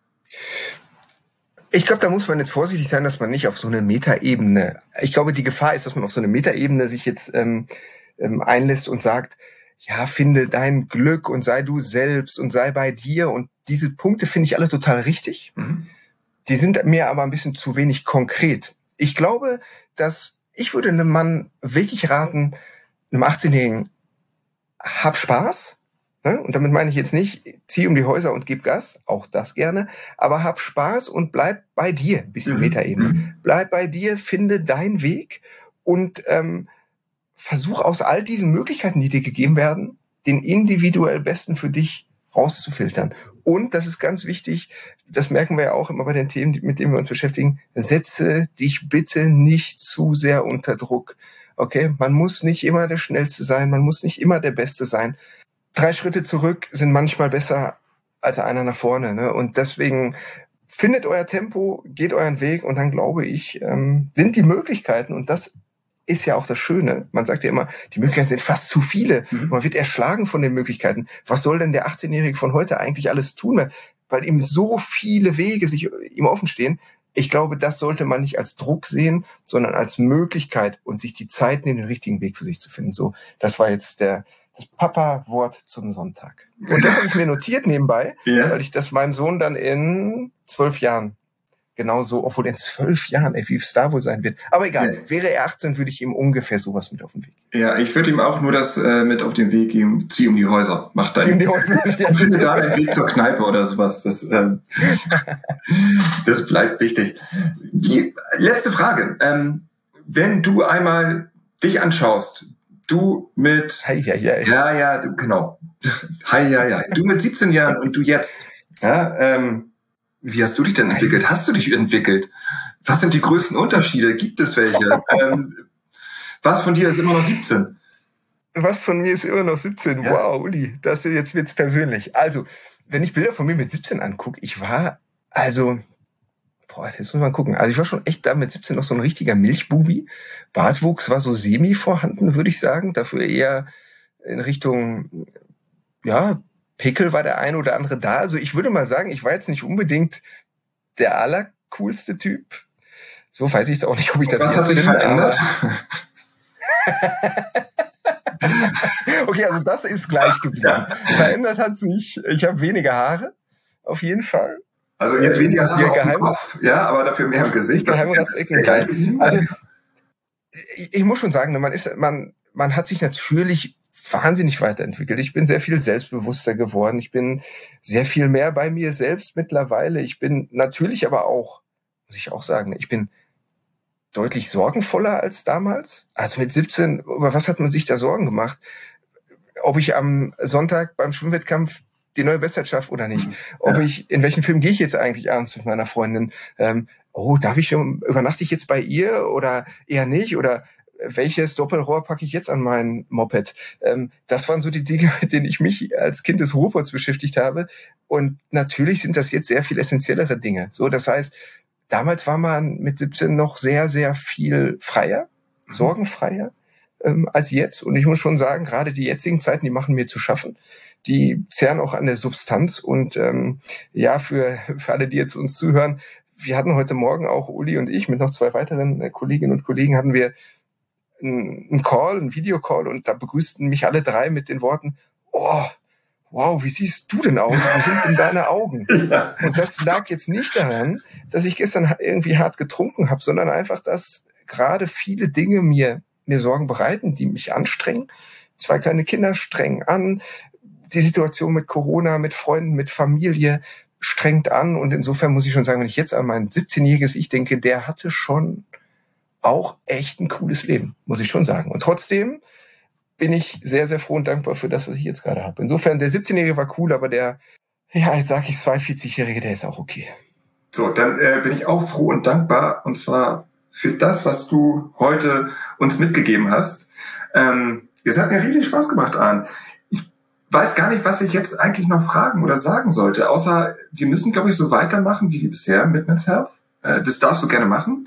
Ich glaube, da muss man jetzt vorsichtig sein, dass man nicht auf so eine Metaebene, ich glaube, die Gefahr ist, dass man auf so eine Metaebene sich jetzt einlässt und sagt, ja, finde dein Glück und sei du selbst und sei bei dir. Und diese Punkte finde ich alle total richtig. Mhm. Die sind mir aber ein bisschen zu wenig konkret. Ich glaube, ich würde einem Mann wirklich raten, einem 18-Jährigen, hab Spaß. Ne? Und damit meine ich jetzt nicht, zieh um die Häuser und gib Gas, auch das gerne, aber hab Spaß und bleib bei dir, ein bisschen Metaebene. Bleib bei dir, finde deinen Weg und versuch aus all diesen Möglichkeiten, die dir gegeben werden, den individuell besten für dich rauszufiltern. Und, das ist ganz wichtig, das merken wir ja auch immer bei den Themen, mit denen wir uns beschäftigen, setze dich bitte nicht zu sehr unter Druck. Okay, man muss nicht immer der Schnellste sein, man muss nicht immer der Beste sein. 3 Schritte zurück sind manchmal besser als einer nach vorne. Ne? Und deswegen findet euer Tempo, geht euren Weg und dann glaube ich, sind die Möglichkeiten, und das ist ja auch das Schöne, man sagt ja immer, die Möglichkeiten sind fast zu viele. Man wird erschlagen von den Möglichkeiten. Was soll denn der 18-Jährige von heute eigentlich alles tun? Weil ihm so viele Wege ihm offen stehen. Ich glaube, das sollte man nicht als Druck sehen, sondern als Möglichkeit und sich die Zeit nehmen, den richtigen Weg für sich zu finden. So, das war jetzt das Papa-Wort zum Sonntag. Und das habe ich mir notiert nebenbei, weil ich das meinem Sohn dann in 12 Jahren genauso, obwohl in 12 Jahren, wie es da wohl sein wird. Aber egal, wäre er 18, würde ich ihm ungefähr sowas mit auf den Weg geben. Ja, ich würde ihm auch nur das mit auf den Weg geben, zieh um die Häuser. Mach deinen, finde da einen Weg zur Kneipe oder sowas. Das bleibt wichtig. Letzte Frage. Wenn du einmal dich anschaust, Du mit... Ja, genau. Du mit 17 Jahren und du jetzt. Ja, wie hast du dich denn entwickelt? Hast du dich entwickelt? Was sind die größten Unterschiede? Gibt es welche? Was von dir ist immer noch 17? Was von mir ist immer noch 17? Ja. Wow, Uli, jetzt wird's persönlich. Also, wenn ich Bilder von mir mit 17 angucke, jetzt muss man gucken. Also ich war schon echt da mit 17 noch so ein richtiger Milchbubi. Bartwuchs war so semi vorhanden, würde ich sagen. Dafür eher in Richtung, Pickel war der eine oder andere da. Also ich würde mal sagen, ich war jetzt nicht unbedingt der allercoolste Typ. So weiß ich es auch nicht, ob ich das jetzt bin. Was hat sich verändert? Okay, also das ist gleich geblieben. Ja. Verändert hat sich, ich habe weniger Haare, auf jeden Fall. Also jetzt weniger Haare auf dem Kopf, ja, aber dafür mehr im Gesicht. Das also, ich muss schon sagen, man hat sich natürlich wahnsinnig weiterentwickelt. Ich bin sehr viel selbstbewusster geworden. Ich bin sehr viel mehr bei mir selbst mittlerweile. Ich bin natürlich aber auch, muss ich auch sagen, ich bin deutlich sorgenvoller als damals. Also mit 17, über was hat man sich da Sorgen gemacht? Ob ich am Sonntag beim Schwimmwettkampf die neue Bestzeit schaffe oder nicht? In welchen Film gehe ich jetzt eigentlich abends mit meiner Freundin? Übernachte ich jetzt bei ihr oder eher nicht? Oder welches Doppelrohr packe ich jetzt an mein Moped? Das waren so die Dinge, mit denen ich mich als Kind des Ruhrpots beschäftigt habe. Und natürlich sind das jetzt sehr viel essentiellere Dinge. So, das heißt, damals war man mit 17 noch sehr, sehr viel freier, sorgenfreier als jetzt. Und ich muss schon sagen, gerade die jetzigen Zeiten, die machen mir zu schaffen. Die zehren auch an der Substanz. Und für alle, die jetzt uns zuhören, wir hatten heute Morgen auch, Uli und ich, mit noch 2 weiteren Kolleginnen und Kollegen, hatten wir einen Videocall, und da begrüßten mich alle 3 mit den Worten, oh, wow, wie siehst du denn aus? Wo sind denn deine Augen? Ja. Und das lag jetzt nicht daran, dass ich gestern irgendwie hart getrunken habe, sondern einfach, dass gerade viele Dinge mir Sorgen bereiten, die mich anstrengen. 2 kleine Kinder strengen an. Die Situation mit Corona, mit Freunden, mit Familie strengt an. Und insofern muss ich schon sagen, wenn ich jetzt an mein 17-jähriges Ich denke, der hatte schon auch echt ein cooles Leben, muss ich schon sagen. Und trotzdem bin ich sehr, sehr froh und dankbar für das, was ich jetzt gerade habe. Insofern, der 17-Jährige war cool, aber jetzt sage ich 42-Jährige, der ist auch okay. So, dann bin ich auch froh und dankbar, und zwar für das, was du heute uns mitgegeben hast. Es hat mir riesig Spaß gemacht, Arndt. Ich weiß gar nicht, was ich jetzt eigentlich noch fragen oder sagen sollte, außer wir müssen, glaube ich, so weitermachen wie bisher mit Men's Health. Das darfst du gerne machen.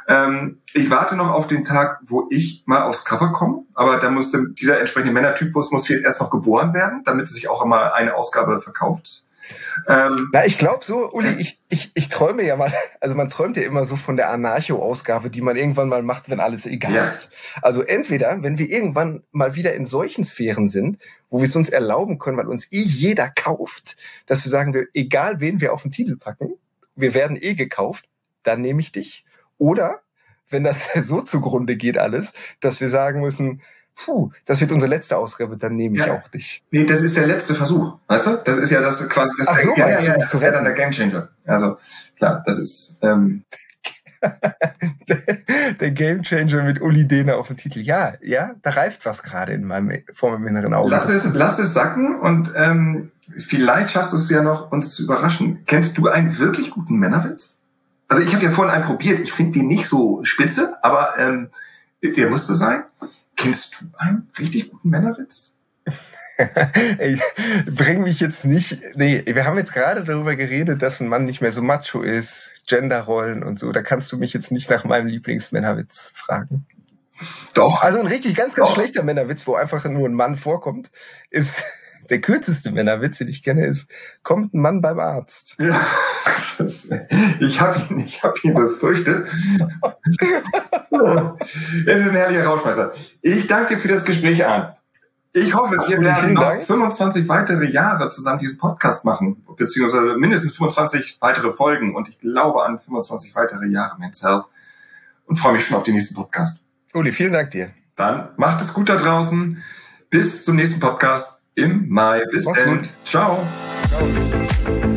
Ich warte noch auf den Tag, wo ich mal aufs Cover komme, aber da muss dieser entsprechende Männertypus erst noch geboren werden, damit sich auch immer eine Ausgabe verkauft. Ich glaube so, Uli, ich träume ja mal, also man träumt ja immer so von der Anarcho-Ausgabe, die man irgendwann mal macht, wenn alles egal ist. Also entweder, wenn wir irgendwann mal wieder in solchen Sphären sind, wo wir es uns erlauben können, weil uns jeder kauft, dass wir sagen, egal wen wir auf den Titel packen, wir werden gekauft, dann nehme ich dich. Oder, wenn das so zugrunde geht alles, dass wir sagen müssen, das wird unsere letzte Ausgabe, dann nehme ich auch dich. Nee, das ist der letzte Versuch, weißt du? Das ist ja das quasi das. Das ist ja dann der Gamechanger. Also klar, das ist der Gamechanger mit Uli Dehner auf dem Titel. Ja, da reift was gerade vor meinem inneren Auge. Lass es sacken, und vielleicht schaffst du es ja noch, uns zu überraschen. Kennst du einen wirklich guten Männerwitz? Also ich habe ja vorhin einen probiert. Ich finde den nicht so spitze, aber der musste sein. Kennst du einen richtig guten Männerwitz? Ey, bring mich jetzt nicht... Nee, wir haben jetzt gerade darüber geredet, dass ein Mann nicht mehr so macho ist, Genderrollen und so. Da kannst du mich jetzt nicht nach meinem Lieblingsmännerwitz fragen. Doch. Also ein richtig ganz schlechter Männerwitz, wo einfach nur ein Mann vorkommt, ist... Der kürzeste Männerwitz, den ich kenne, ist, kommt ein Mann beim Arzt. Ja, ich hab ihn befürchtet. Es ist ein herrlicher Rauschmeißer. Ich danke dir für das Gespräch, Arndt. Ich hoffe, wir werden noch 25 weitere Jahre zusammen diesen Podcast machen, beziehungsweise mindestens 25 weitere Folgen. Und ich glaube an 25 weitere Jahre Men's Health und freue mich schon auf den nächsten Podcast. Uli, vielen Dank dir. Dann macht es gut da draußen. Bis zum nächsten Podcast im Mai. Bis dann. Ciao. Ciao.